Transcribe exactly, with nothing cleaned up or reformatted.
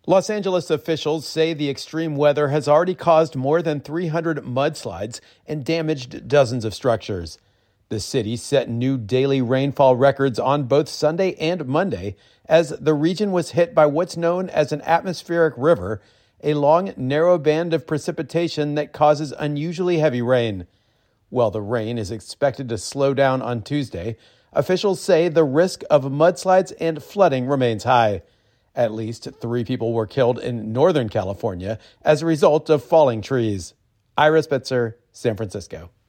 Los Angeles officials say the extreme weather has already caused more than three hundred mudslides and damaged dozens of structures. The city set new daily rainfall records on both Sunday and Monday as the region was hit by what's known as an atmospheric river, a long, narrow band of precipitation that causes unusually heavy rain. While the rain is expected to slow down on Tuesday, officials say the risk of mudslides and flooding remains high. At least three people were killed in Northern California as a result of falling trees. Ira Spitzer, San Francisco.